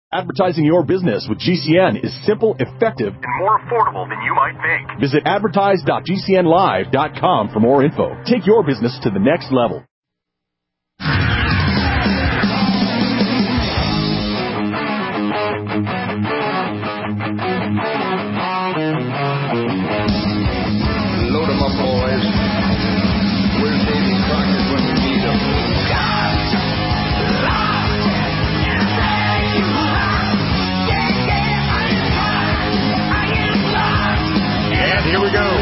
Advertising your business with GCN is simple, effective, and more affordable than you might think. Visit advertise.gcnlive.com for more info. Take your business to the next level. Load 'em up, boys. Where's Davy Crockett when you need him? And here we go.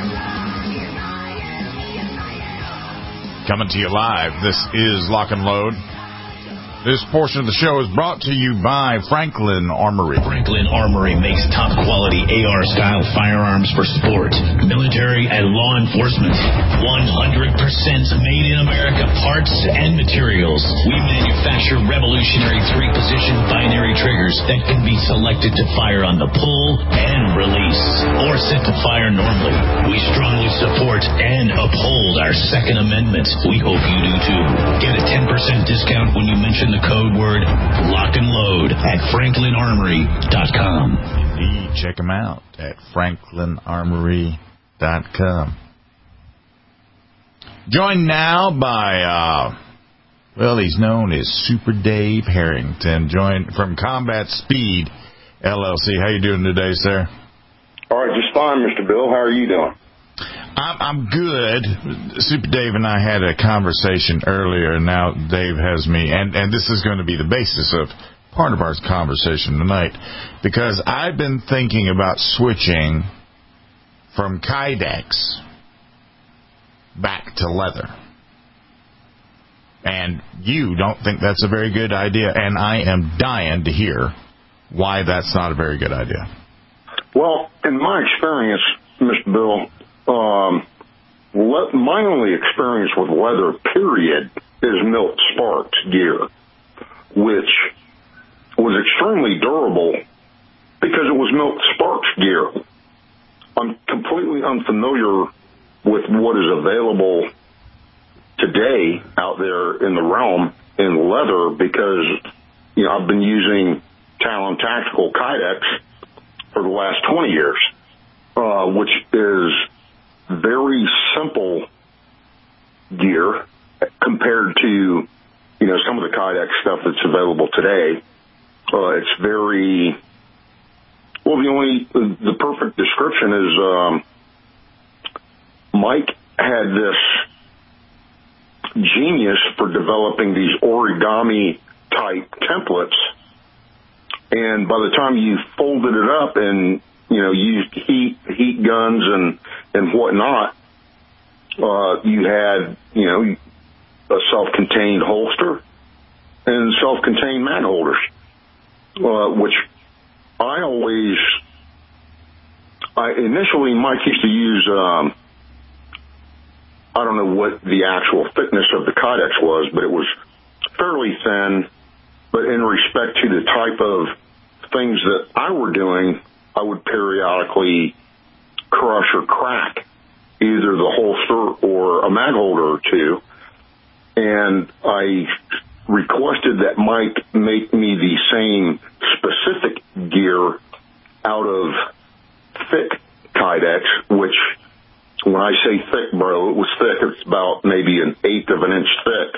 Coming to you live, this is Lock and Load. This portion of the show is brought to you by Franklin Armory. Franklin Armory makes top-quality AR-style firearms for sport, military, and law enforcement. 100% made in America parts and materials. We manufacture revolutionary 3-position binary triggers that can be selected to fire on the pull and release, or set to fire normally. We strongly support and uphold our Second Amendment. We hope you do too. Get a 10% discount when you mention the code word Lock and Load at FranklinArmory.com. Indeed, check them out at FranklinArmory.com. Joined now by, he's known as Super Dave Harrington, joined from Combat Speed LLC. How you doing today, sir? All right, just fine, Mr. Bill. How are you doing? I'm good. Super Dave and I had a conversation earlier, and now Dave has me, and this is going to be the basis of part of our conversation tonight, because I've been thinking about switching from Kydex back to leather. And you don't think that's a very good idea, and I am dying to hear why that's not a very good idea. Well, in my experience, Mr. Bill, my only experience with leather, period, is Milt Sparks gear, which was extremely durable because it was Milt Sparks gear. I'm completely unfamiliar with what is available today out there in the realm in leather because, I've been using Talon Tactical Kydex for the last 20 years, which is very simple gear compared to, some of the Kydex stuff that's available today. It's very, the perfect description is, Mike had this genius for developing these origami type templates. And by the time you folded it up and, used heat guns and whatnot, you had, a self-contained holster and self-contained mag holders, which initially Mike used to use, I don't know what the actual thickness of the Kydex was, but it was fairly thin. But in respect to the type of things that I were doing, I would periodically crush or crack either the holster or a mag holder or two. And I requested that Mike make me the same specific gear out of thick Kydex, which when I say thick, bro, it was thick. It's about maybe 1/8 of an inch thick.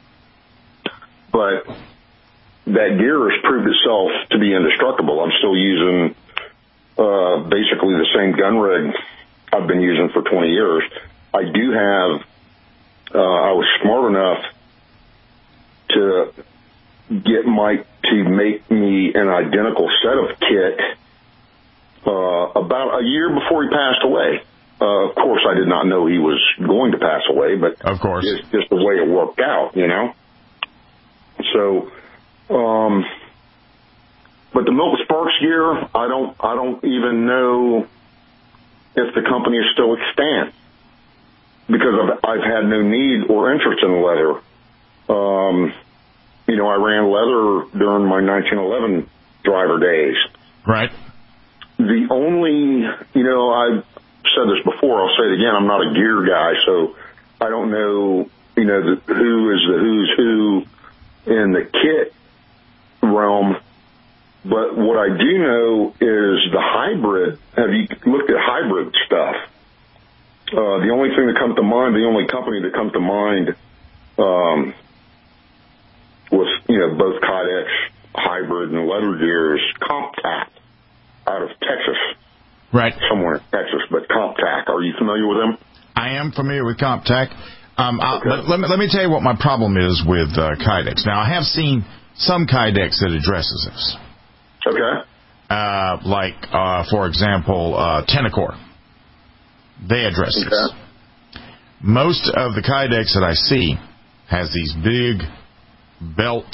But that gear has proved itself to be indestructible. I'm still using basically the same gun rig I've been using for 20 years. I do have, I was smart enough to get Mike to make me an identical set of kit about a year before he passed away. Of course, I did not know he was going to pass away, but of course, it's just the way it worked out, So, but the Milt Sparks gear, I don't even know if the company is still extant because I've had no need or interest in leather. I ran leather during my 1911 driver days. Right. The only, I've said this before, I'll say it again, I'm not a gear guy, so I don't know, who is the who's who in the kit realm what I do know is the hybrid. Have you looked at hybrid stuff? The only thing that comes to mind, the only company that comes to mind, with both Kydex hybrid and leather gear is CompTac out of Texas. Right. Somewhere in Texas, but CompTac. Are you familiar with them? I am familiar with CompTac. Okay. Let me tell you what my problem is with Kydex. Now, I have seen some Kydex that addresses this. Okay. For example, Tenacor. They address this. Most of the Kydex that I see has these big belt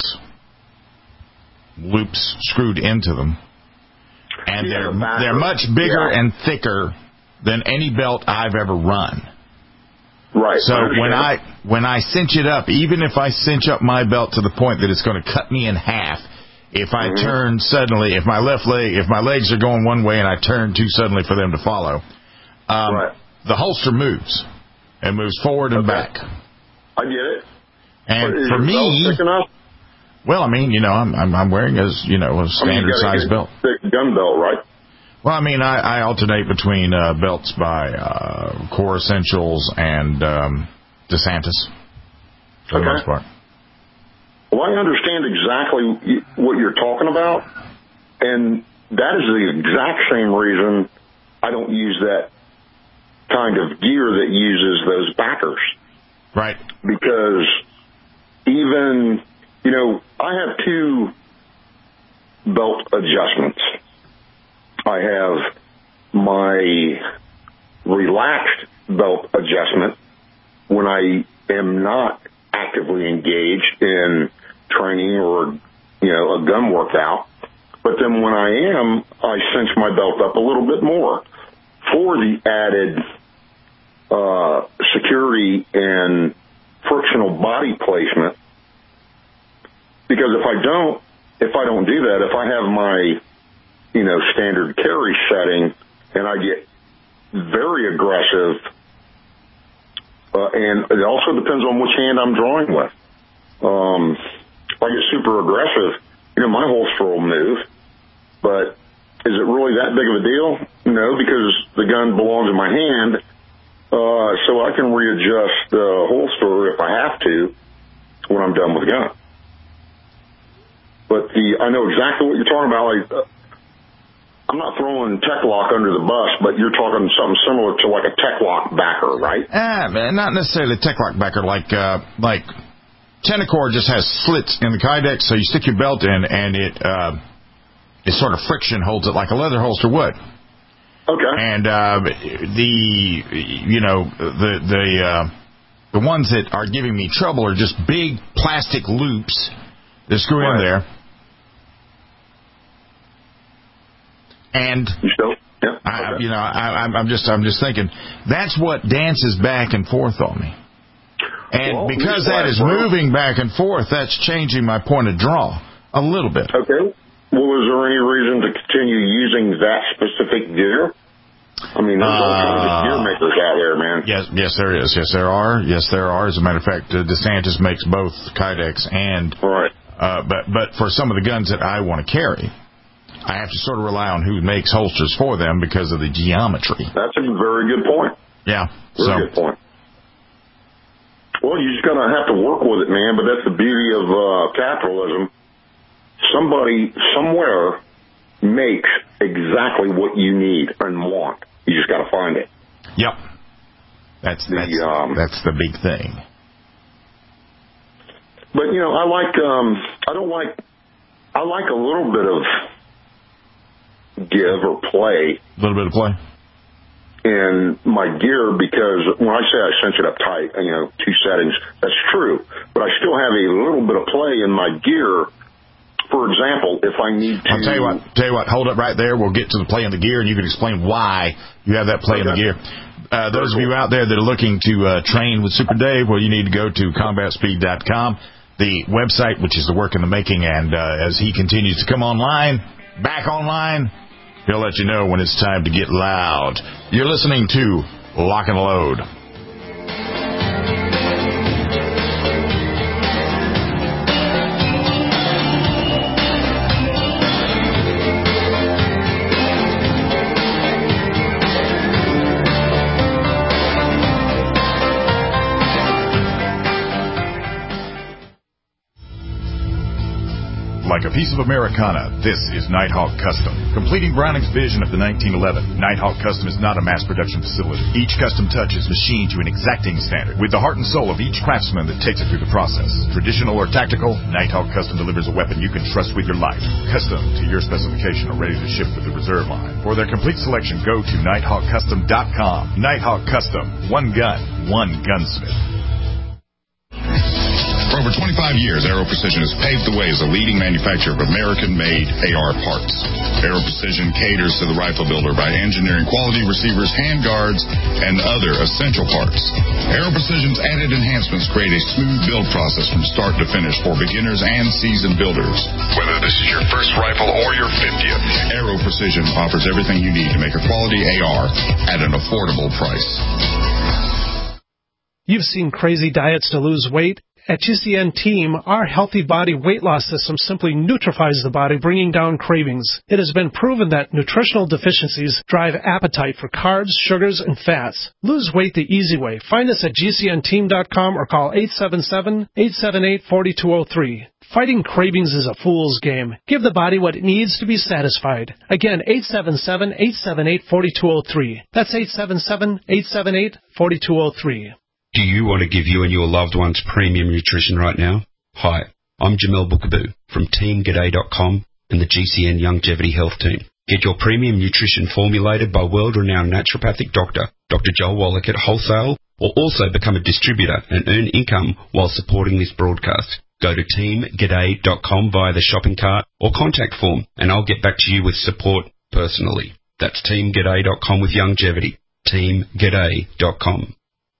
loops screwed into them. And they're much bigger and thicker than any belt I've ever run. Right. So when I cinch it up, even if I cinch up my belt to the point that it's going to cut me in half, if I turn suddenly, if my legs are going one way and I turn too suddenly for them to follow, the holster moves. It moves forward and back. I get it. And for me, well, I mean, I'm wearing a standard size belt. Thick gun belt, right? Well, I mean, I alternate between belts by Core Essentials and DeSantis for the most part. Well, I understand exactly what you're talking about, and that is the exact same reason I don't use that kind of gear that uses those backers. Right. Because even, I have two belt adjustments. I have my relaxed belt adjustment when I am not actively engaged in training or, a gun workout. But then when I am, I cinch my belt up a little bit more for the added security and frictional body placement. Because if I don't do that, if I have my standard carry setting, and I get very aggressive, and it also depends on which hand I'm drawing with. If I get super aggressive, my holster will move, but is it really that big of a deal? No, because the gun belongs in my hand, so I can readjust the holster if I have to when I'm done with the gun. But I know exactly what you're talking about. I'm not throwing Tech-Lock under the bus, but you're talking something similar to like a Tech-Lock backer, right? Not necessarily a Tech-Lock backer. Like Tenacor just has slits in the Kydex, so you stick your belt in, and it sort of friction holds it like a leather holster would. Okay. And the ones that are giving me trouble are just big plastic loops that screw in there. And I'm just thinking that's what dances back and forth on me. And because that is moving back and forth, that's changing my point of draw a little bit. Okay. Well, is there any reason to continue using that specific gear? I mean, there's all kinds of gear makers out there, man. Yes, there is. Yes, there are. As a matter of fact, DeSantis makes both Kydex and. Right. But for some of the guns that I want to carry, I have to sort of rely on who makes holsters for them because of the geometry. That's a very good point. Yeah. Very good point. Well, you just gotta have to work with it, man. But that's the beauty of capitalism. Somebody somewhere makes exactly what you need and want. You just gotta find it. Yep. That's the big thing. But I like a little bit of give or play. A little bit of play. In my gear, because when I say I cinch it up tight, two settings, that's true. But I still have a little bit of play in my gear. For example, if I need to... I'll tell you what, hold up right there. We'll get to the play in the gear, and you can explain why you have that play in the gear. Those of you out there that are looking to train with Super Dave, well, you need to go to combatspeed.com, the website, which is the work in the making, and as he continues to come back online, he'll let you know when it's time to get loud. You're listening to Lock and Load. piece of Americana, this is Nighthawk Custom. Completing Browning's vision of the 1911, Nighthawk Custom is not a mass production facility. Each custom touch is machined to an exacting standard, with the heart and soul of each craftsman that takes it through the process. Traditional or tactical, Nighthawk Custom delivers a weapon you can trust with your life. Custom to your specification or ready to ship with the reserve line. For their complete selection, go to NighthawkCustom.com. Nighthawk Custom. One gun, one gunsmith. For over 25 years, Aero Precision has paved the way as a leading manufacturer of American-made AR parts. Aero Precision caters to the rifle builder by engineering quality receivers, handguards, and other essential parts. Aero Precision's added enhancements create a smooth build process from start to finish for beginners and seasoned builders. Whether this is your first rifle or your 50th, Aero Precision offers everything you need to make a quality AR at an affordable price. You've seen crazy diets to lose weight. At GCN Team, our healthy body weight loss system simply neutralizes the body, bringing down cravings. It has been proven that nutritional deficiencies drive appetite for carbs, sugars, and fats. Lose weight the easy way. Find us at GCNteam.com or call 877-878-4203. Fighting cravings is a fool's game. Give the body what it needs to be satisfied. Again, 877-878-4203. That's 877-878-4203. Do you want to give you and your loved ones premium nutrition right now? Hi, I'm Jamel Bookaboo from TeamGaday.com and the GCN Longevity Health Team. Get your premium nutrition formulated by world-renowned naturopathic doctor, Dr. Joel Wallach at wholesale, or also become a distributor and earn income while supporting this broadcast. Go to TeamGaday.com via the shopping cart or contact form, and I'll get back to you with support personally. That's TeamGaday.com with longevity. TeamGaday.com.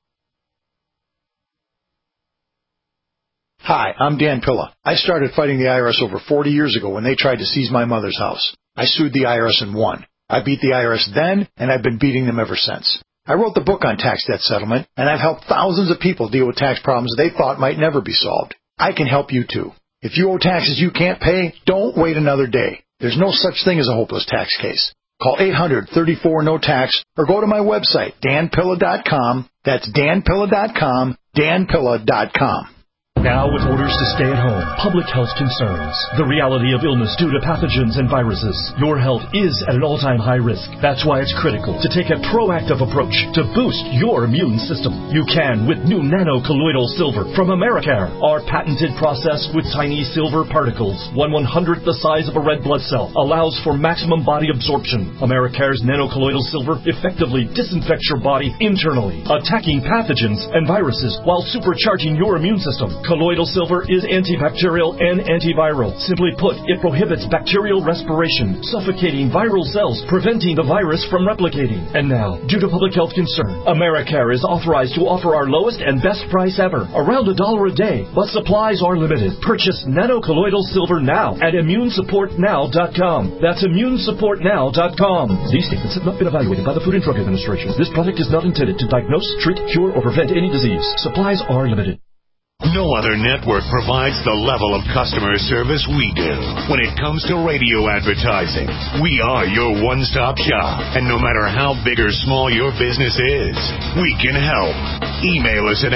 Hi, I'm Dan Pilla. I started fighting the IRS over 40 years ago when they tried to seize my mother's house. I sued the IRS and won. I beat the IRS then, and I've been beating them ever since. I wrote the book on tax debt settlement, and I've helped thousands of people deal with tax problems they thought might never be solved. I can help you too. If you owe taxes you can't pay, don't wait another day. There's no such thing as a hopeless tax case. Call 800-34-NO-TAX or go to my website, danpilla.com. That's danpilla.com, danpilla.com. Now with orders to stay at home, public health concerns, the reality of illness due to pathogens and viruses, your health is at an all-time high risk. That's why it's critical to take a proactive approach to boost your immune system. You can with new nano-colloidal silver from Americare, our patented process with tiny silver particles, 1/100th the size of a red blood cell, allows for maximum body absorption. Americare's nano-colloidal silver effectively disinfects your body internally, attacking pathogens and viruses while supercharging your immune system. Colloidal silver is antibacterial and antiviral. Simply put, it prohibits bacterial respiration, suffocating viral cells, preventing the virus from replicating. And now, due to public health concern, Americare is authorized to offer our lowest and best price ever, around $1 a day, but supplies are limited. Purchase nano-colloidal silver now at ImmuneSupportNow.com. That's ImmuneSupportNow.com. These statements have not been evaluated by the Food and Drug Administration. This product is not intended to diagnose, treat, cure, or prevent any disease. Supplies are limited. No other network provides the level of customer service we do. When it comes to radio advertising, we are your one-stop shop. And no matter how big or small your business is, we can help. Email us at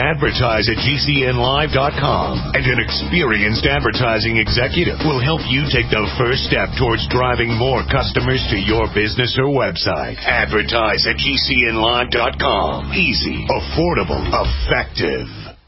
advertise@gcnlive.com, and an experienced advertising executive will help you take the first step towards driving more customers to your business or website. Advertise@gcnlive.com. Easy, affordable, effective.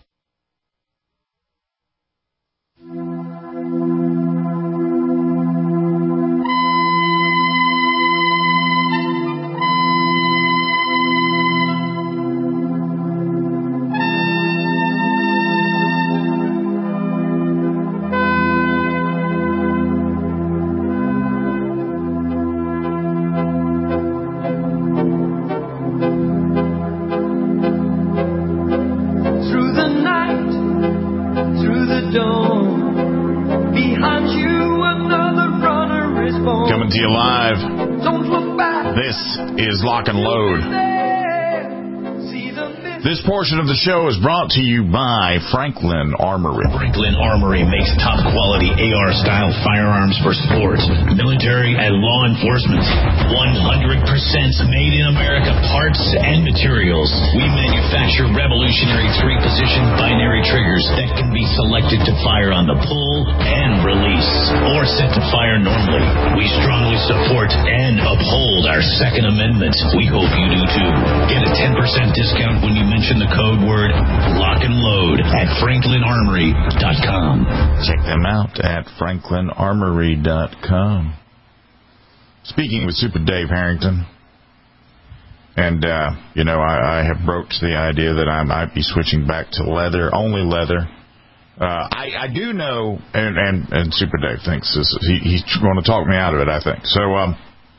Coming to you live. This is Lock and Load. This portion of the show is brought to you by Franklin Armory. Franklin Armory makes top-quality AR-style firearms for sport, military, and law enforcement. 100% made in America parts and materials. We manufacture revolutionary 3-position binary triggers that can be selected to fire on the pull and release, or set to fire normally. We strongly support and uphold our Second Amendment. We hope you do too. Get a 10% discount when you mention the code word lock and load at franklinarmory.com. Check them out at franklinarmory.com. Speaking with Super Dave Harrington, and I have broached the idea that I might be switching back to leather, only leather. I do know, and Super Dave thinks this, he's going to talk me out of it, I think. So,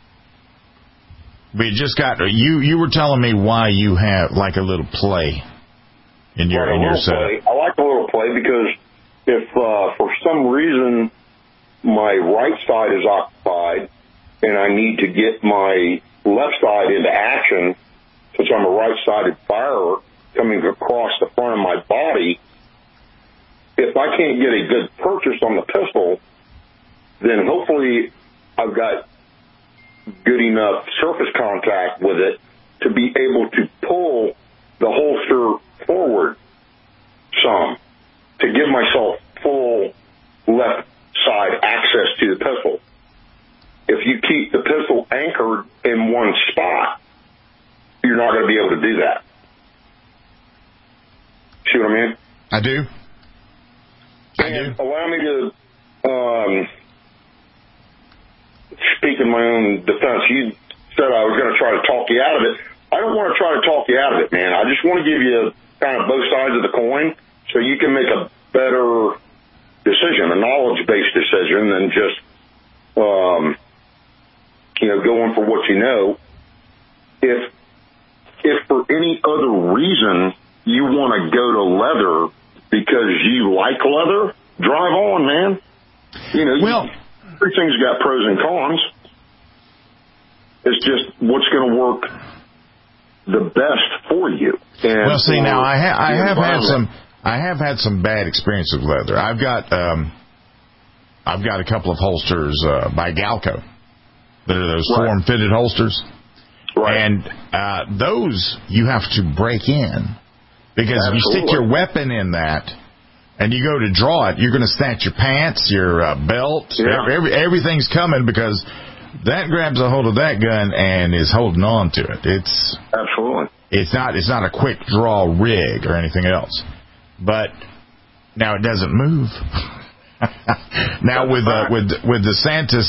we just got you were telling me why you have like a little play in your setup. I like a little play because if for some reason my right side is occupied and I need to get my left side into action, since I'm a right-sided firer coming across the front of my body, if I can't get a good purchase on the pistol, then hopefully I've got good enough surface contact with it to be able to pull the holster forward some to give myself full left side access to the pistol. If you keep the pistol anchored in one spot, you're not going to be able to do that. See what I mean? I do. And allow me to speak in my own defense. You said I was going to try to talk you out of it. I don't want to try to talk you out of it, man. I just want to give you kind of both sides of the coin so you can make a better decision, a knowledge-based decision than just, going for what you know. If for any other reason you want to go to leather because you like leather, drive on, man. Everything's got pros and cons. It's just what's going to work the best for you. And well, see, now I have had some bad experience with leather. I've got a couple of holsters by Galco. That are those form-fitted holsters. Right. And those you have to break in. Because if you stick your weapon in that and you go to draw it, you're going to snatch your pants, your belt. Yeah. Everything's coming because that grabs a hold of that gun and is holding on to it. Absolutely. It's not a quick draw rig or anything else. But now it doesn't move. Now with DeSantis,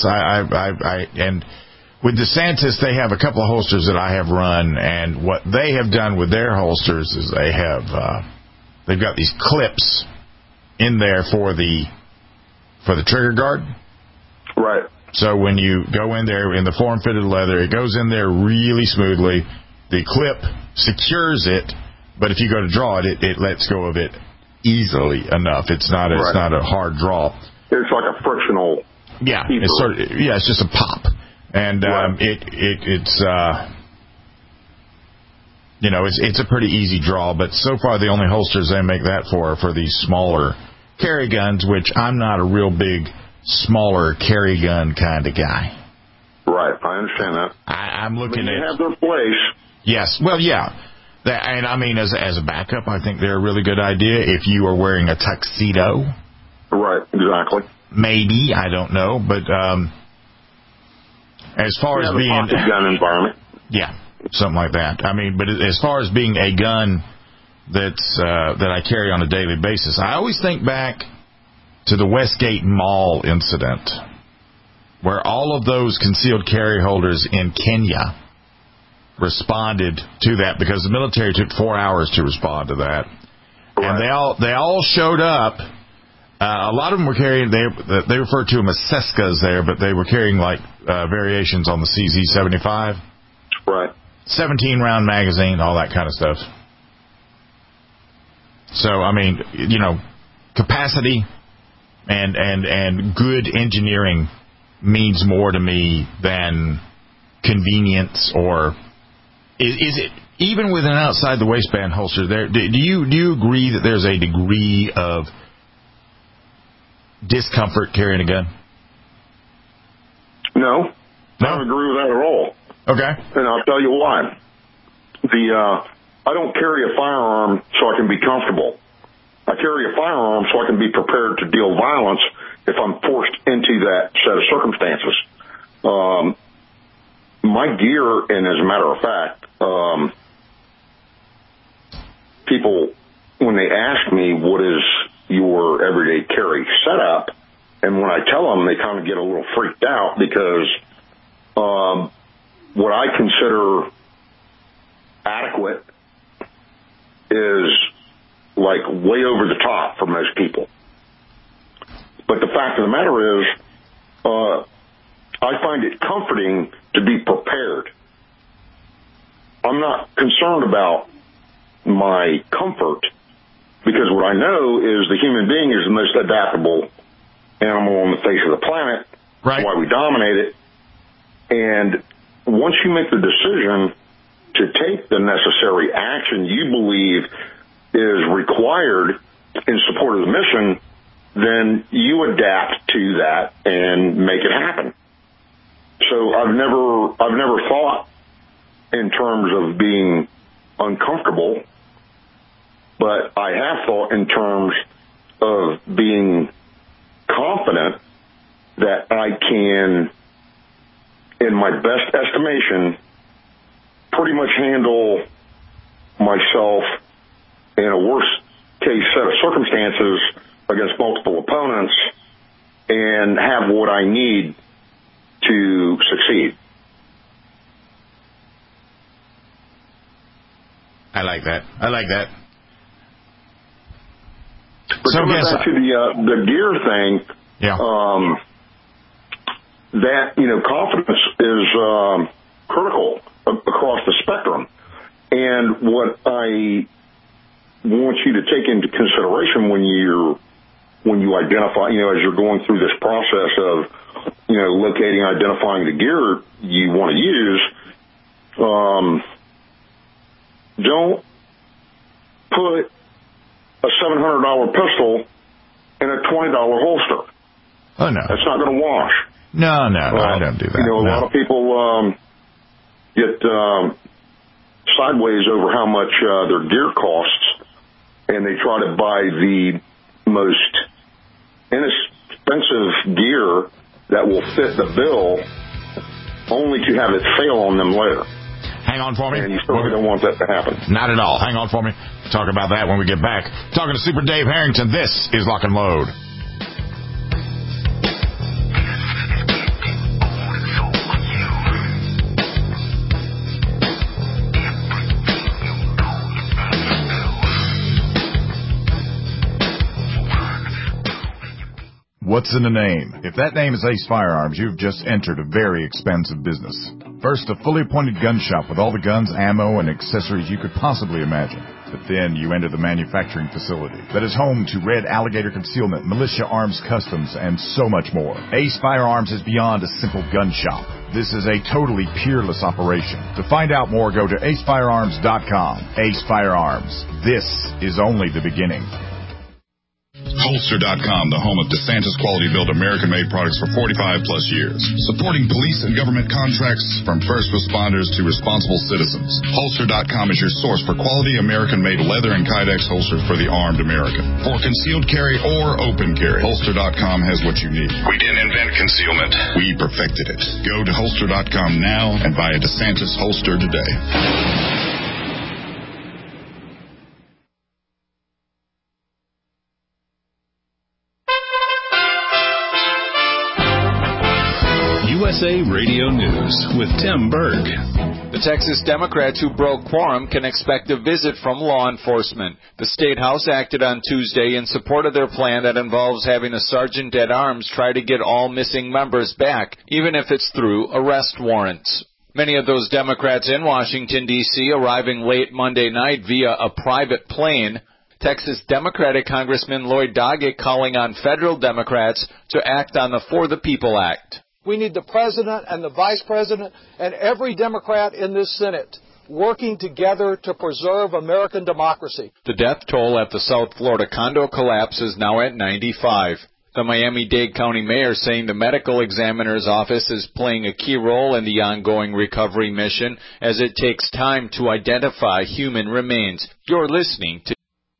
with DeSantis, they have a couple of holsters that I have run, and what they have done with their holsters is they've got these clips in there for the trigger guard. Right. So when you go in there in the form-fitted leather, it goes in there really smoothly. The clip secures it, but if you go to draw it, it lets go of it easily enough. It's not a hard draw. It's like a frictional. Yeah, it's just a pop, and it's a pretty easy draw. But so far, the only holsters they make that for are for these smaller carry guns, which I'm not a real big smaller carry gun kind of guy. Right, I understand that. I'm looking at have their place. Yes, well, yeah. And I mean, as a backup, I think they're a really good idea if you are wearing a tuxedo. Right, exactly. Maybe, I don't know, but as far as being a gun environment, yeah, something like that. I mean, but as far as being a gun that I carry on a daily basis, I always think back to the Westgate Mall incident, where all of those concealed carry holders in Kenya responded to that because the military took 4 hours to respond to that, and they all showed up. A lot of them were carrying. They refer to them as Seskas there, but they were carrying like variations on the CZ75, right? 17-round magazine, all that kind of stuff. So I mean, capacity and good engineering means more to me than convenience or Is it even with an outside the waistband holster? There, do you agree that there's a degree of discomfort carrying a gun? No, I don't agree with that at all. Okay, and I'll tell you why. I don't carry a firearm so I can be comfortable. I carry a firearm so I can be prepared to deal violence if I'm forced into that set of circumstances. My gear, and as a matter of fact, people, when they ask me what is your everyday carry setup, and when I tell them, they kind of get a little freaked out because what I consider adequate is like way over the top for most people. But the fact of the matter is, I find it comforting to be prepared. I'm not concerned about my comfort because what I know is the human being is the most adaptable animal on the face of the planet. Right. That's why we dominate it. And once you make the decision to take the necessary action you believe is required in support of the mission, then you adapt to that and make it happen. So I've never thought in terms of being uncomfortable, but I have thought in terms of being confident that I can, in my best estimation, pretty much handle myself in a worst case set of circumstances against multiple opponents and have what I need to succeed. I like that. But coming back to the gear thing, that, confidence is critical across the spectrum. And what I want you to take into consideration when you identify, as you're going through this process of, locating, identifying the gear you want to use, don't put a $700 pistol in a $20 holster. Oh, no. That's not going to wash. No, I don't do that. A lot of people get sideways over how much their gear costs, and they try to buy the most inexpensive gear that will fit the bill, only to have it fail on them later. Hang on for me. And you certainly don't want that to happen. Not at all. Hang on for me. We'll talk about that when we get back. Talking to Super Dave Harrington. This is Lock and Load. What's in the name? If that name is Ace Firearms, you've just entered a very expensive business. First, a fully appointed gun shop with all the guns, ammo, and accessories you could possibly imagine. But then you enter the manufacturing facility that is home to Red Alligator Concealment, Militia Arms Customs, and so much more. Ace Firearms is beyond a simple gun shop. This is a totally peerless operation. To find out more, go to acefirearms.com. Ace Firearms. This is only the beginning. Holster.com, the home of DeSantis quality built American-made products for 45 plus years. Supporting police and government contracts from first responders to responsible citizens. Holster.com is your source for quality American-made leather and Kydex holsters for the armed American. For concealed carry or open carry, Holster.com has what you need. We didn't invent concealment. We perfected it. Go to Holster.com now and buy a DeSantis holster today. USA Radio News with Tim Berg. The Texas Democrats who broke quorum can expect a visit from law enforcement. The State House acted on Tuesday in support of their plan that involves having a sergeant at arms try to get all missing members back, even if it's through arrest warrants. Many of those Democrats in Washington, D.C. arriving late Monday night via a private plane. Texas Democratic Congressman Lloyd Doggett calling on federal Democrats to act on the For the People Act. We need the president and the vice president and every Democrat in this Senate working together to preserve American democracy. The death toll at the South Florida condo collapse is now at 95. The Miami-Dade County mayor saying the medical examiner's office is playing a key role in the ongoing recovery mission as it takes time to identify human remains. You're listening to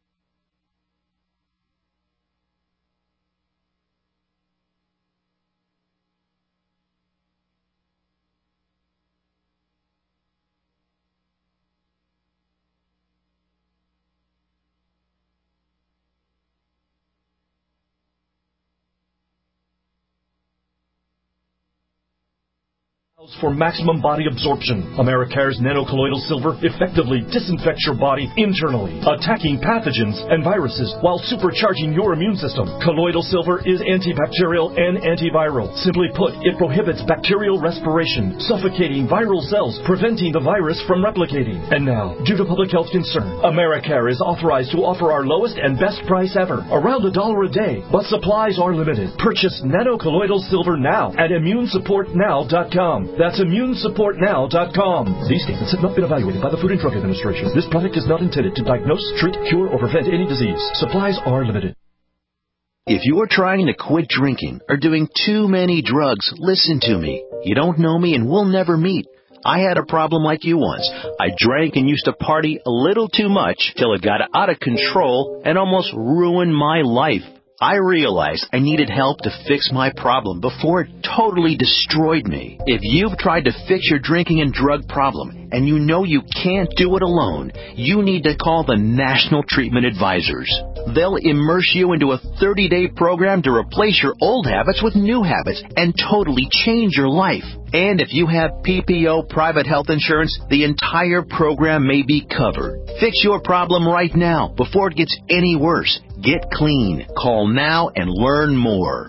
for maximum body absorption. Americare's nanocolloidal silver effectively disinfects your body internally, attacking pathogens and viruses while supercharging your immune system. Colloidal silver is antibacterial and antiviral. Simply put, it prohibits bacterial respiration, suffocating viral cells, preventing the virus from replicating. And now, due to public health concern, Americare is authorized to offer our lowest and best price ever, around $1 a day, but supplies are limited. Purchase nanocolloidal silver now at ImmuneSupportNow.com. That's ImmuneSupportNow.com. These statements have not been evaluated by the Food and Drug Administration. This product is not intended to diagnose, treat, cure, or prevent any disease. Supplies are limited. If you're trying to quit drinking or doing too many drugs, listen to me. You don't know me and we'll never meet. I had a problem like you once. I drank and used to party a little too much till it got out of control and almost ruined my life. I realized I needed help to fix my problem before it totally destroyed me. If you've tried to fix your drinking and drug problem and you know you can't do it alone, you need to call the National Treatment Advisors. They'll immerse you into a 30-day program to replace your old habits with new habits and totally change your life. And if you have PPO private health insurance, the entire program may be covered. Fix your problem right now before it gets any worse. Get clean. Call now and learn more.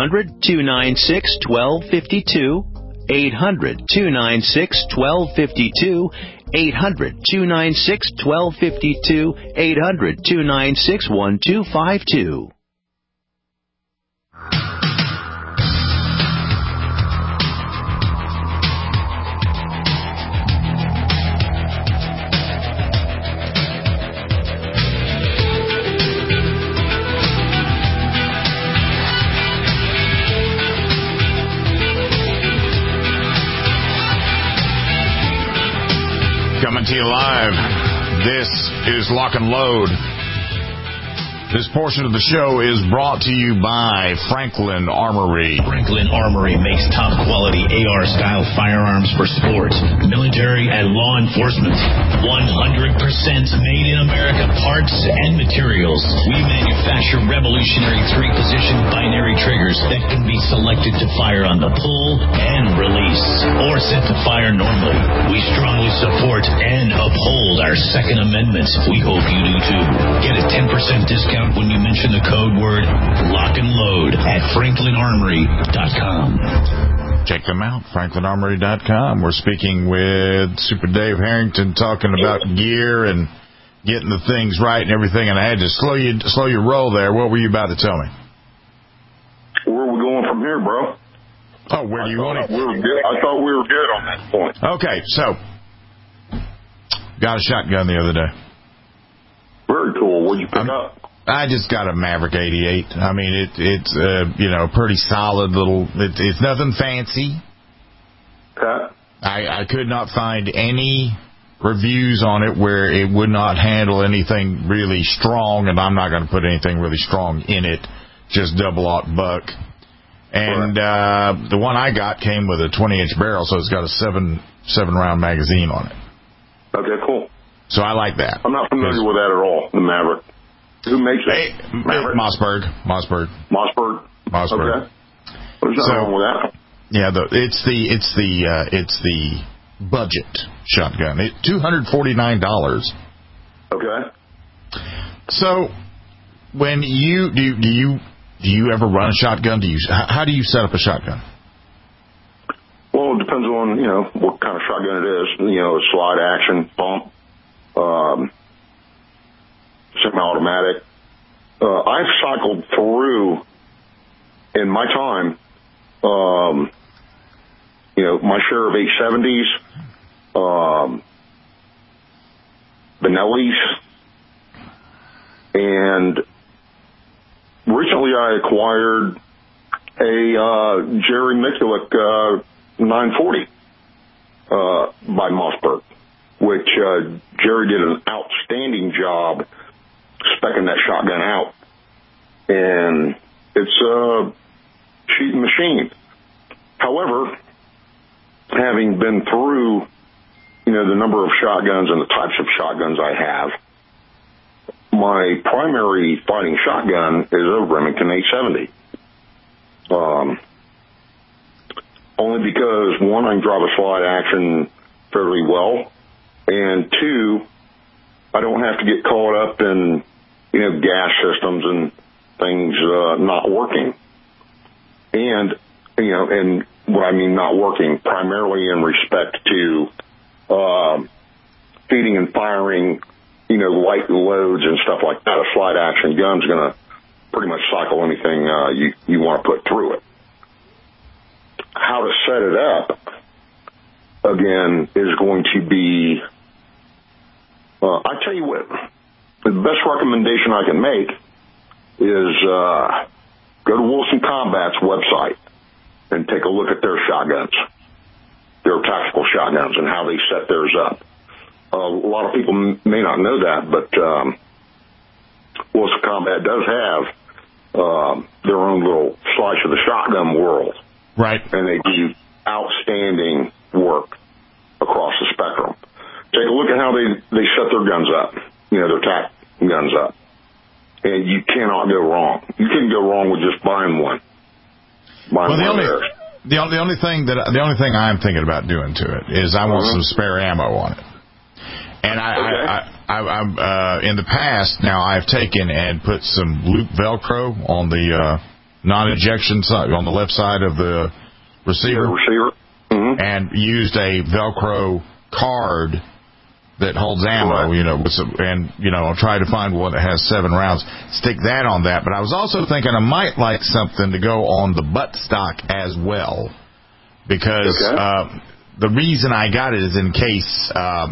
800-296-1252. 800-296-1252. 800-296-1252. 800-296-1252. Coming to you live. This is Lock and Load. This portion of the show is brought to you by Franklin Armory. Franklin Armory makes top-quality AR-style firearms for sport, military, and law enforcement. 100% made in America parts and materials. We manufacture revolutionary 3-position binary triggers that can be selected to fire on the pull and release, or set to fire normally. We strongly support and uphold our Second Amendment. We hope you do too. Get a 10% discount when you mention the code word Lock and Load at FranklinArmory.com. Check them out, FranklinArmory.com. We're speaking with Super Dave Harrington, talking about gear and getting the things right and everything. And I had to slow your roll there. What were you about to tell me? Where are we going from here, bro? Oh, where do you want to? I thought we were good on that point. Okay, so got a shotgun the other day. Very cool. What'd you pick up? I just got a Maverick 88. I mean, it's pretty solid little. It's nothing fancy. Okay. I could not find any reviews on it where it would not handle anything really strong, and I'm not going to put anything really strong in it. Just double-aught buck. And the one I got came with a 20-inch barrel, so it's got a seven-round magazine on it. Okay, cool. So I like that. I'm not familiar with that at all, the Maverick. Who makes it? Maverick? Mossberg. Okay. There's nothing wrong with that. Yeah, it's the budget shotgun. $249. Okay. So when do you ever run a shotgun? How do you set up a shotgun? Well, it depends on what kind of shotgun it is. Slide action, pump, semi-automatic. I've cycled through in my time, my share of 870s, Benelli's, and recently I acquired a Jerry Mikulik 940 by Mossberg, which Jerry did an outstanding job speccing that shotgun out, and it's a shooting machine. However, having been through, the number of shotguns and the types of shotguns I have, my primary fighting shotgun is a Remington 870. Only because, one, I can drive a slide action fairly well, and two, I don't have to get caught up in, gas systems and things not working. And, and what I mean not working, primarily in respect to feeding and firing, light loads and stuff like that. A slide action gun's going to pretty much cycle anything you want to put through it. How to set it up, again, is going to be, I tell you what, the best recommendation I can make is go to Wilson Combat's website and take a look at their shotguns, their tactical shotguns, and how they set theirs up. A lot of people may not know that, but Wilson Combat does have their own little slice of the shotgun world. Right. And they do outstanding work across the spectrum. Take a look at how they set their guns up, their tac guns up. And you cannot go wrong. You couldn't go wrong with just buying one. The only thing I'm thinking about doing to it is I want some spare ammo on it. And I in the past now I've taken and put some loop Velcro on the non-ejection side, on the left side of the receiver. And used a Velcro card that holds ammo, I'll try to find one that has 7 rounds, stick that on that. But I was also thinking I might like something to go on the buttstock as well, because the reason I got it is in case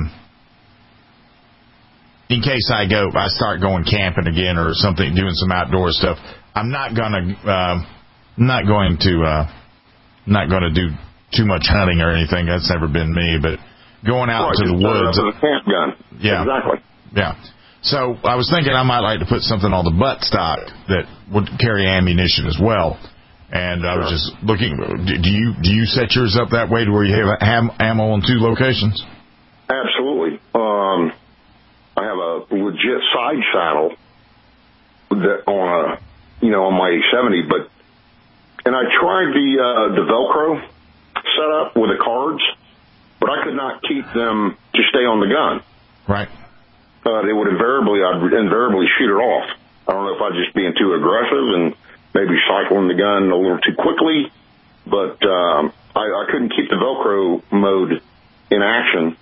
I start going camping again or something, doing some outdoor stuff. I'm not going to do too much hunting or anything. That's never been me, but going out to the woods. With a camp gun. Yeah. Exactly. Yeah. So I was thinking I might like to put something on the buttstock that would carry ammunition as well. And I was just looking, do you set yours up that way to where you have ammo on 2 locations? Absolutely. I have a legit side saddle that on my 870, and I tried the Velcro setup with the cards, but I could not keep them to stay on the gun. Right. I'd invariably shoot it off. I don't know if I'm just being too aggressive and maybe cycling the gun a little too quickly, but I couldn't keep the Velcro mode in action.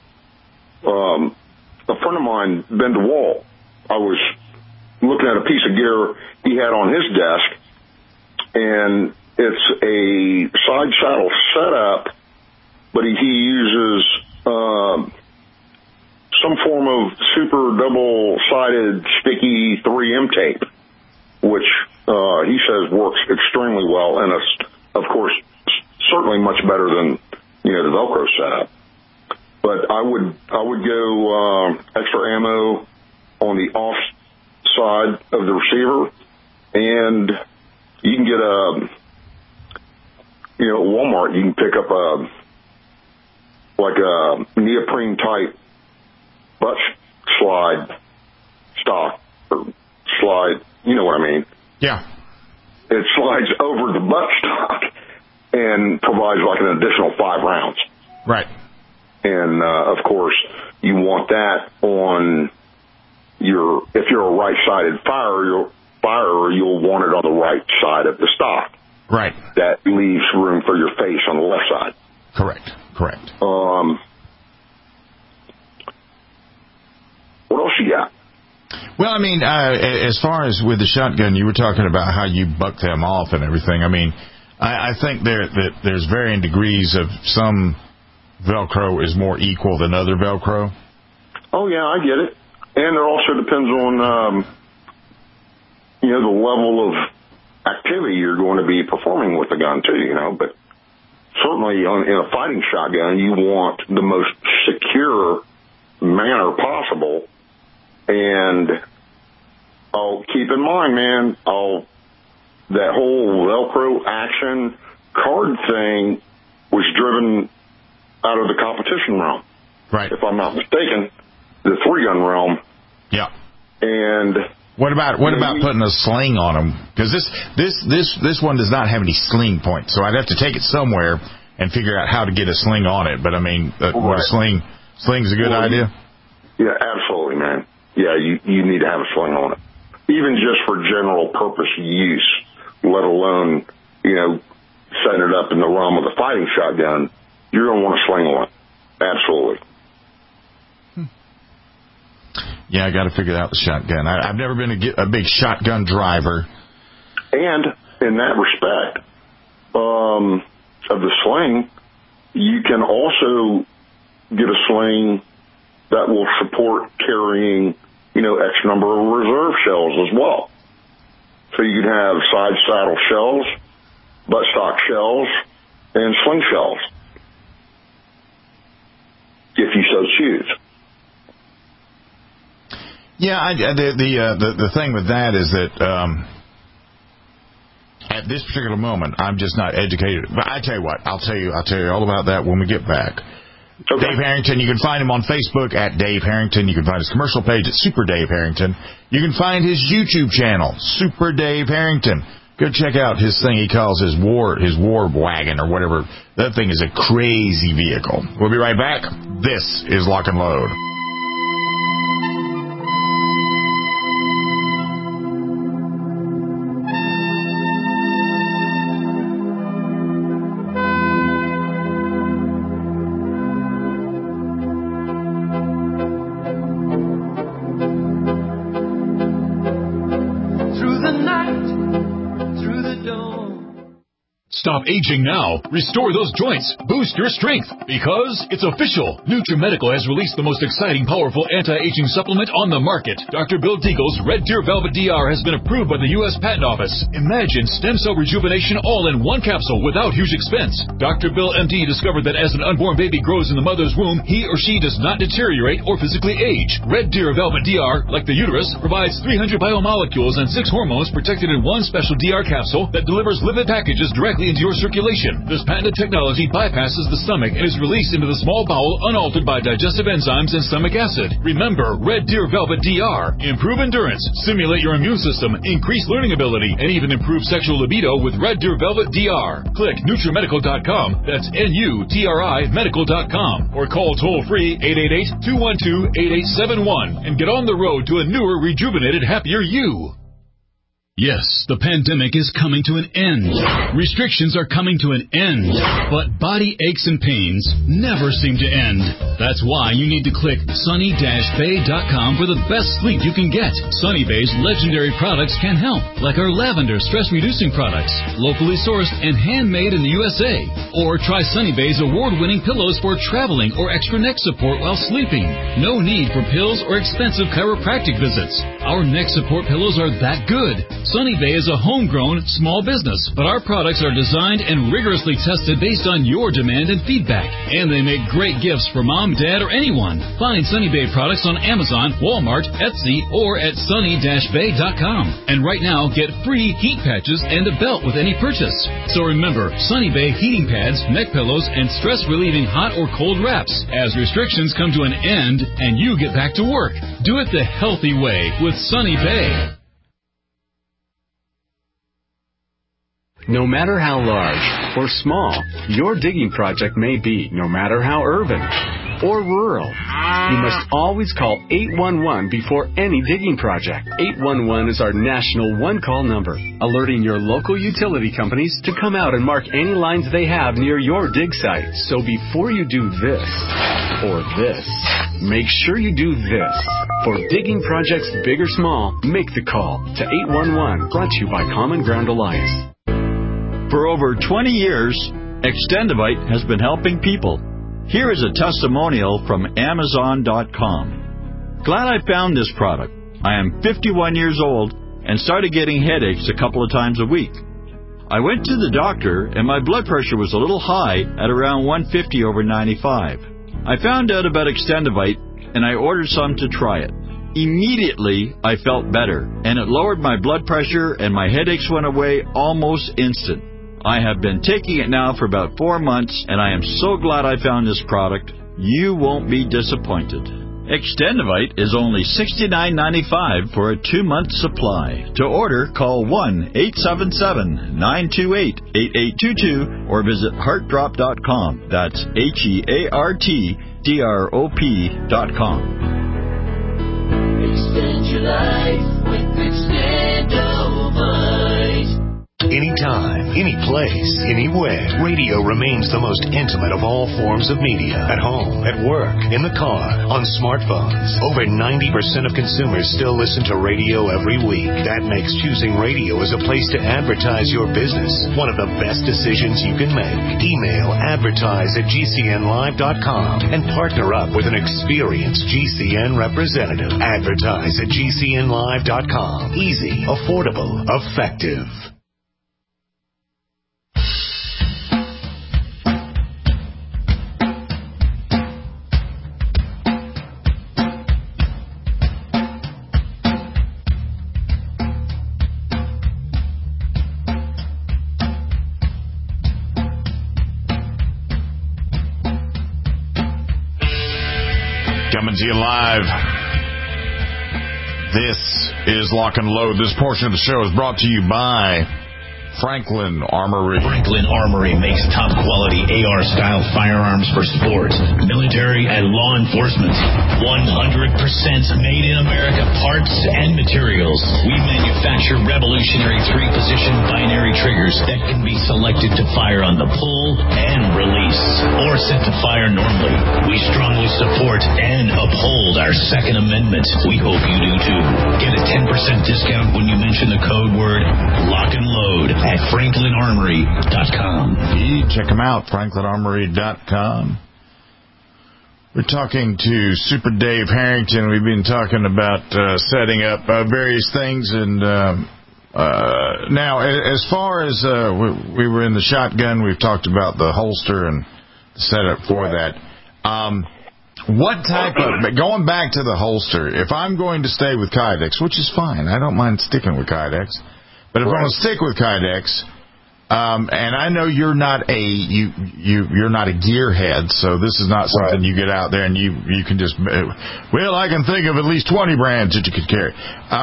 A friend of mine, Ben DeWalt, I was looking at a piece of gear he had on his desk, and it's a side saddle setup, but he uses some form of super double-sided sticky 3M tape, which he says works extremely well, and of course, certainly much better than the Velcro setup. But I would go extra ammo on the off side of the receiver, and you can get at Walmart, you can pick up a neoprene type butt slide stock or slide, you know what I mean? Yeah. It slides over the butt stock and provides like an additional 5 rounds. Right. And, of course, you want that on if you're a right-sided firer, you'll want it on the right side of the stock. Right. That leaves room for your face on the left side. Correct. What else you got? Well, I mean, as far as with the shotgun, you were talking about how you buck them off and everything. I mean, I think there's varying degrees of some Velcro is more equal than other Velcro. Oh, yeah, I get it. And it also depends on, the level of activity you're going to be performing with the gun too, but certainly in a fighting shotgun, you want the most secure manner possible. And keep in mind, man, that whole Velcro action card thing was driven out of the competition realm. Right. If I'm not mistaken, the 3-gun realm. Yeah. And what about putting a sling on them? Because this one does not have any sling points, so I'd have to take it somewhere and figure out how to get a sling on it. But I mean, what a sling's a good idea. Yeah, absolutely, man. Yeah, you need to have a sling on it, even just for general purpose use, let alone setting it up in the realm of the fighting shotgun. You're going to want a sling on it. Absolutely. Yeah, I got to figure out the shotgun. I've never been a big shotgun driver. And in that respect, of the sling, you can also get a sling that will support carrying, X number of reserve shells as well. So you can have side saddle shells, buttstock shells, and sling shells, if you so choose. Yeah, the thing with that is that at this particular moment, I'm just not educated. But I tell you what, I'll tell you all about that when we get back. Okay. Dave Harrington, you can find him on Facebook at Dave Harrington. You can find his commercial page at Super Dave Harrington. You can find his YouTube channel, Super Dave Harrington. Go check out his thing he calls his war wagon or whatever. That thing is a crazy vehicle. We'll be right back. This is Lock and Load. Stop aging now. Restore those joints. Boost your strength. Because it's official. NutriMedical has released the most exciting, powerful anti-aging supplement on the market. Dr. Bill Deagle's Red Deer Velvet DR has been approved by the U.S. Patent Office. Imagine stem cell rejuvenation all in one capsule without huge expense. Dr. Bill MD discovered that as an unborn baby grows in the mother's womb, he or she does not deteriorate or physically age. Red Deer Velvet DR, like the uterus, provides 300 biomolecules and 6 hormones protected in one special DR capsule that delivers lipid packages directly into your circulation. This patented technology bypasses the stomach and is released into the small bowel unaltered by digestive enzymes and stomach acid. Remember, Red Deer Velvet DR. Improve endurance, stimulate your immune system, increase learning ability, and even improve sexual libido with Red Deer Velvet DR. Click NutriMedical.com. That's NUTRI Medical.com. Or call toll-free 888-212-8871 and get on the road to a newer, rejuvenated, happier you. Yes, the pandemic is coming to an end. Restrictions are coming to an end. But body aches and pains never seem to end. That's why you need to click sunny-bay.com for the best sleep you can get. Sunny Bay's legendary products can help, like our lavender stress-reducing products, locally sourced and handmade in the USA. Or try Sunny Bay's award-winning pillows for traveling or extra neck support while sleeping. No need for pills or expensive chiropractic visits. Our neck support pillows are that good. Sunny Bay is a homegrown, small business, but our products are designed and rigorously tested based on your demand and feedback. And they make great gifts for mom, dad, or anyone. Find Sunny Bay products on Amazon, Walmart, Etsy, or at sunny-bay.com. And right now, get free heat patches and a belt with any purchase. So remember, Sunny Bay heating pads, neck pillows, and stress-relieving hot or cold wraps. As restrictions come to an end and you get back to work, do it the healthy way with Sunny Bay. No matter how large or small your digging project may be, no matter how urban or rural, you must always call 811 before any digging project. 811 is our national one-call number, alerting your local utility companies to come out and mark any lines they have near your dig site. So before you do this or this, make sure you do this. For digging projects big or small, make the call to 811, brought to you by Common Ground Alliance. For over 20 years, Extendivite has been helping people. Here is a testimonial from Amazon.com. Glad I found this product. I am 51 years old and started getting headaches a couple of times a week. I went to the doctor and my blood pressure was a little high at around 150 over 95. I found out about Extendivite and I ordered some to try it. Immediately, I felt better and it lowered my blood pressure and my headaches went away almost instant. I have been taking it now for about 4 months and I am so glad I found this product. You won't be disappointed. Extendivite is only $69.95 for a 2-month supply. To order, call 1-877-928-8822 or visit heartdrop.com. That's HEARTDROP.com. Extend your life with Extendovite. Anytime, any place, anywhere, radio remains the most intimate of all forms of media. At home, at work, in the car, on smartphones. Over 90% of consumers still listen to radio every week. That makes choosing radio as a place to advertise your business one of the best decisions you can make. Email advertise@gcnlive.com and partner up with an experienced GCN representative. Advertise@gcnlive.com. Easy, affordable, effective. Coming to you live. This is Lock and Load. This portion of the show is brought to you by Franklin Armory. Franklin Armory makes top quality AR-style firearms for sport, military, and law enforcement. 100% made in America parts and materials. We manufacture revolutionary 3-position binary triggers that can be selected to fire on the pull and release, or set to fire normally. We strongly support and uphold our Second Amendment. We hope you do too. Get a 10% discount when you mention the code word Lock and Load at FranklinArmory.com. Check them out, FranklinArmory.com. We're talking to Super Dave Harrington. We've been talking about setting up various things. And now, as far as we were in the shotgun, we've talked about the holster and the setup for that. What type of, going back to the holster, if I'm going to stay with Kydex, which is fine, I don't mind sticking with Kydex, but if I'm going to stick with Kydex, and I know you're not you're not a gearhead, so this is not something you get out there and you can just, well, I can think of at least 20 brands that you could carry.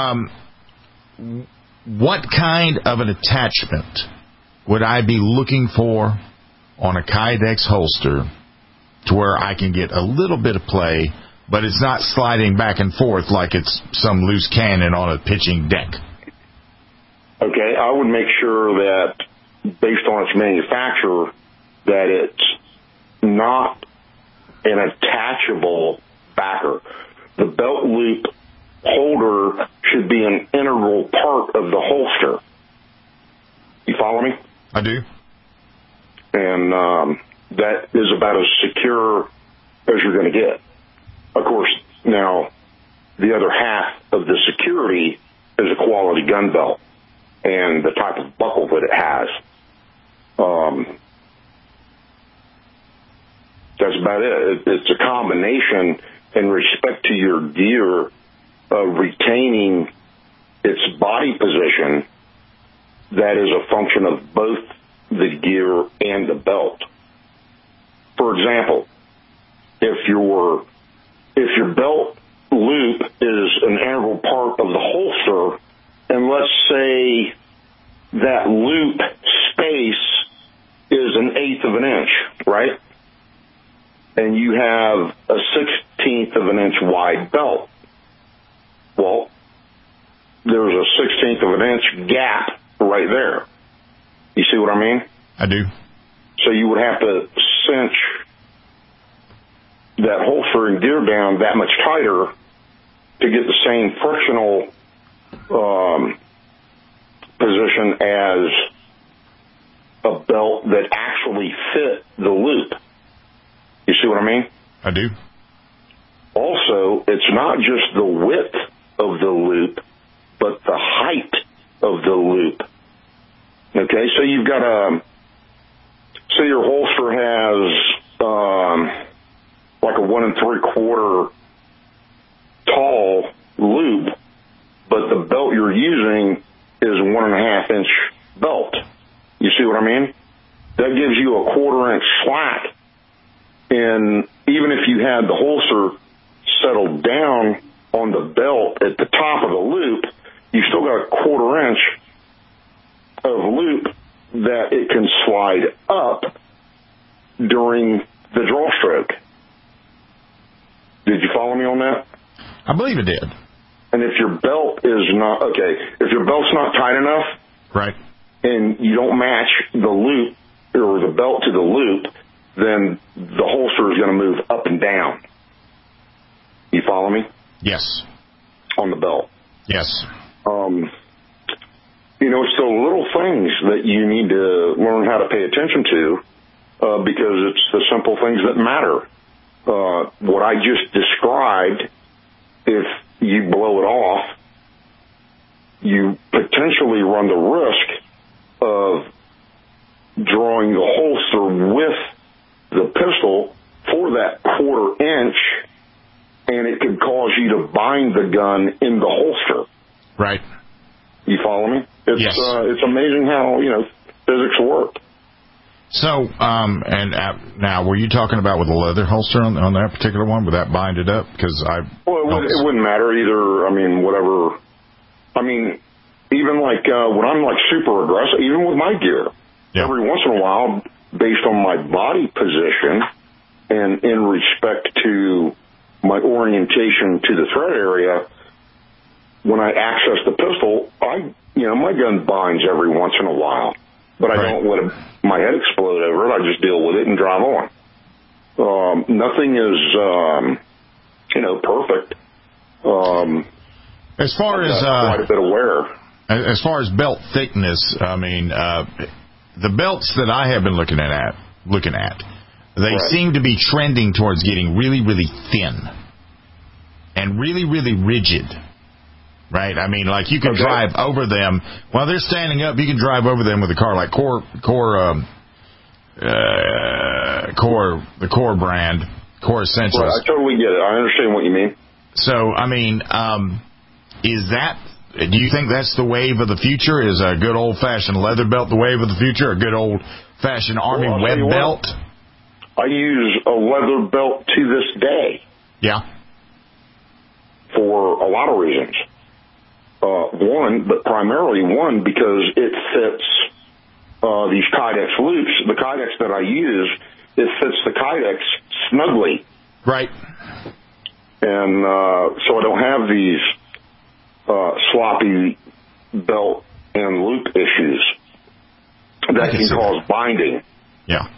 What kind of an attachment would I be looking for on a Kydex holster to where I can get a little bit of play, but it's not sliding back and forth like it's some loose cannon on a pitching deck? Okay, I would make sure that, based on its manufacturer, that it's not an attachable backer. The belt loop holder should be an integral part of the holster. You follow me? I do. And that is about as secure as you're going to get. Of course, now, the other half of the security is a quality gun belt and the type of buckle that it has. That's about it. It's a combination in respect to your gear of retaining its body position that is a function of both the gear and the belt. For example, if your belt loop is an integral part of the holster, and let's say that loop space is 1/8 of an inch, right? And you have a 1/16 of an inch wide belt. Well, there's a 1/16 of an inch gap right there. You see what I mean? I do. So you would have to cinch that holster and gear down that much tighter to get the same frictional position as a belt that actually fit the loop. You see what I mean? I do. Also, it's not just the width of the loop, but the height of the loop. Okay, so you've got say your holster has like a 1 3/4 tall loop, but the belt you're using is 1.5 inch belt. You see what I mean? That gives you a 1/4 inch slack. And even if you had the holster settled down on the belt at the top of the loop, you still got a 1/4 inch of loop that it can slide up during the draw stroke. Did you follow me on that? I believe it did. And if your belt is not, if your belt's not tight enough, right, and you don't match the loop or the belt to the loop, then the holster is going to move up and down. You follow me? Yes. On the belt. Yes. It's the little things that you need to learn how to pay attention to because it's the simple things that matter. What I just described, if you blow it off, you potentially run the risk of drawing the holster with the pistol for that 1/4 inch, and it could cause you to bind the gun in the holster. Right. You follow me? It's, yes. It's amazing how, physics work. So, now, were you talking about with a leather holster on that particular one? Would that bind it up? Because it wouldn't matter either. I mean, whatever. I mean, even like when I'm like super aggressive, even with my gear, every once in a while, based on my body position and in respect to my orientation to the threat area, when I access the pistol, my gun binds every once in a while, but I don't let my head explode over it. I just deal with it and drive on. Nothing is, perfect. As far as quite a bit of wear. As far as belt thickness, I mean, the belts that I have been looking at, they seem to be trending towards getting really, really thin and really, really rigid. Right? I mean, like you can drive over them while they're standing up. You can drive over them with a car like the Core brand, Core Essentials. Right, I totally get it. I understand what you mean. So, I mean, do you think that's the wave of the future? Is a good old-fashioned leather belt the wave of the future? A good old-fashioned Army web belt? I use a leather belt to this day. Yeah. For a lot of reasons. Primarily one, because it fits these Kydex loops. The Kydex that I use, it fits the Kydex snugly. Right. And so I don't have these sloppy belt and loop issues that can cause binding. Yeah.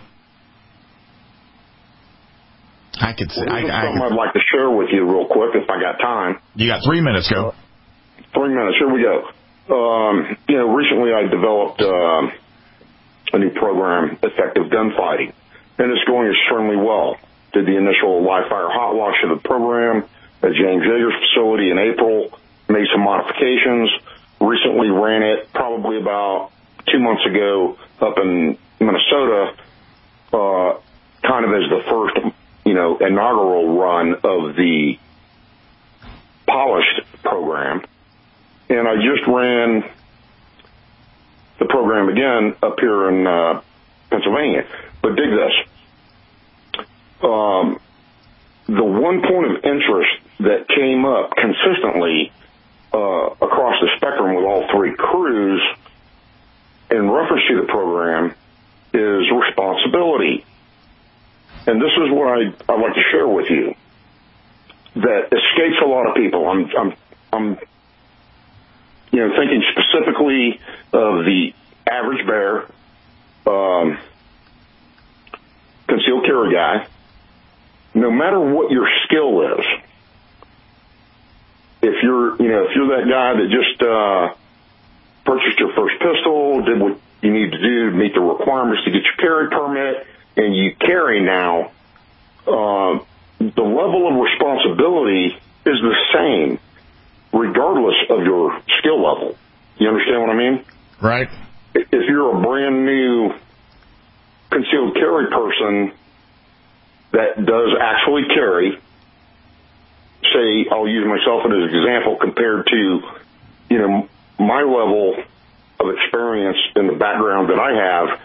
I could see. Something I'd like to share with you real quick if I got time. You got 3 minutes, go. 3 minutes. Here we go. Recently I developed a new program, Effective Gunfighting, and it's going extremely well. Did the initial live fire hot wash of the program at James Yeager's facility in April, made some modifications, recently ran it probably about 2 months ago up in Minnesota, kind of as the first, inaugural run of the polished program. And I just ran the program again up here in Pennsylvania. But dig this. The one point of interest that came up consistently across the spectrum with all three crews in reference to the program is responsibility. And this is what I'd like to share with you that escapes a lot of people. I'm thinking specifically of the average bear, concealed carry guy. No matter what your skill is, if you're that guy that just purchased your first pistol, did what you need to do to meet the requirements to get your carry permit, and you carry now, the level level of responsibility is the same regardless of your skill level. You understand what I mean? Right. If you're a brand new concealed carry person that does actually carry, say, I'll use myself as an example compared to, my level of experience in the background that I have,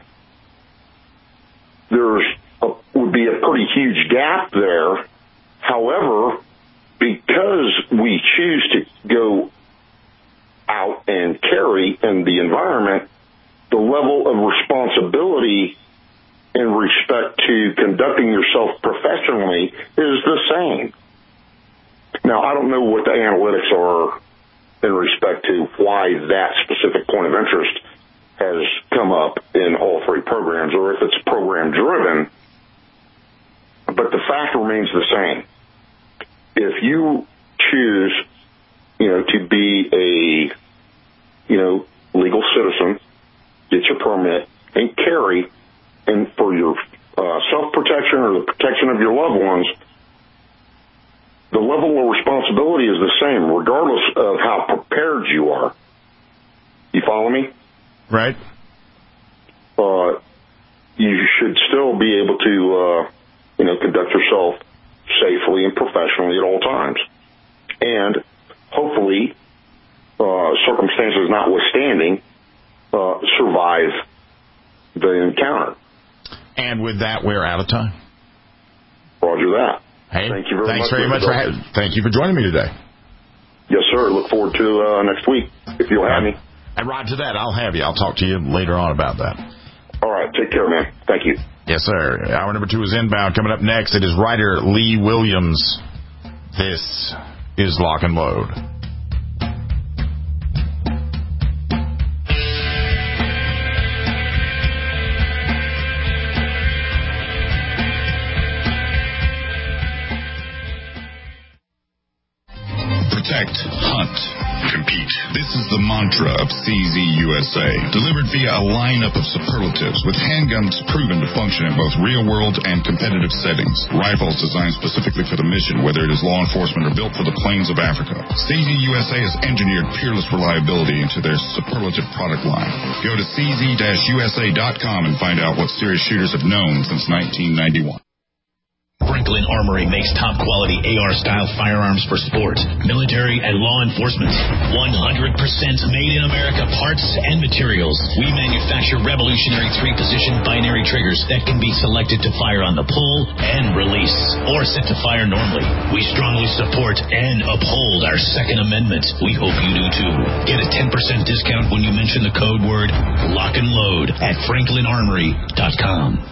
would be a pretty huge gap there. However, because we choose to go out and carry in the environment, the level of responsibility in respect to conducting yourself professionally is the same. Now, I don't know what the analytics are in respect to why that specific point of interest has come up in all three programs, or if it's program-driven, but the fact remains the same. If you choose, to be a, legal citizen, get your permit, and carry, and for your self-protection or the protection of your loved ones, the level of responsibility is the same, regardless of how prepared you are. You follow me? Right. You should still be able to, conduct yourself safely and professionally at all times. And hopefully, circumstances notwithstanding, survive the encounter. And with that, we're out of time. Roger that. Hey, thank you very thanks much. Very much thank you for joining me today. Yes, sir. Look forward to next week, if you'll have me. And roger that. I'll have you. I'll talk to you later on about that. All right. Take care, man. Thank you. Yes, sir. Hour number 2 is inbound. Coming up next, it is writer Lee Williams. This is Lock and Load. Protect, hunt, compete. This is the mantra of CZ USA, delivered via a lineup of superlatives with handguns proven to function in both real-world and competitive settings. Rifles designed specifically for the mission, whether it is law enforcement or built for the plains of Africa. CZ USA has engineered peerless reliability into their superlative product line. Go to cz-usa.com and find out what serious shooters have known since 1991. Franklin Armory makes top-quality AR-style firearms for sport, military, and law enforcement. 100% made in America parts and materials. We manufacture revolutionary 3-position binary triggers that can be selected to fire on the pull and release, or set to fire normally. We strongly support and uphold our Second Amendment. We hope you do too. Get a 10% discount when you mention the code word Lock and Load at franklinarmory.com.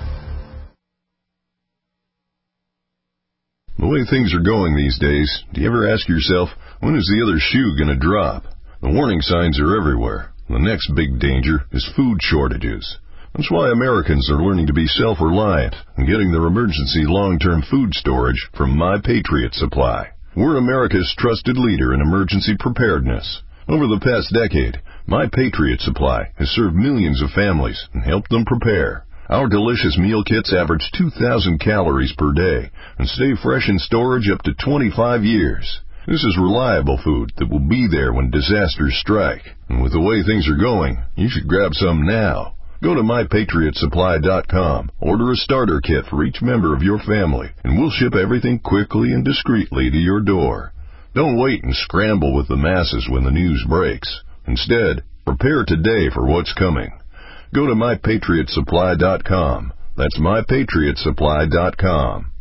The way things are going these days, do you ever ask yourself, when is the other shoe going to drop? The warning signs are everywhere. The next big danger is food shortages. That's why Americans are learning to be self-reliant and getting their emergency long-term food storage from My Patriot Supply. We're America's trusted leader in emergency preparedness. Over the past decade, My Patriot Supply has served millions of families and helped them prepare. Our delicious meal kits average 2,000 calories per day and stay fresh in storage up to 25 years. This is reliable food that will be there when disasters strike. And with the way things are going, you should grab some now. Go to MyPatriotSupply.com, order a starter kit for each member of your family, and we'll ship everything quickly and discreetly to your door. Don't wait and scramble with the masses when the news breaks. Instead, prepare today for what's coming. Go to MyPatriotSupply.com. That's MyPatriotSupply.com.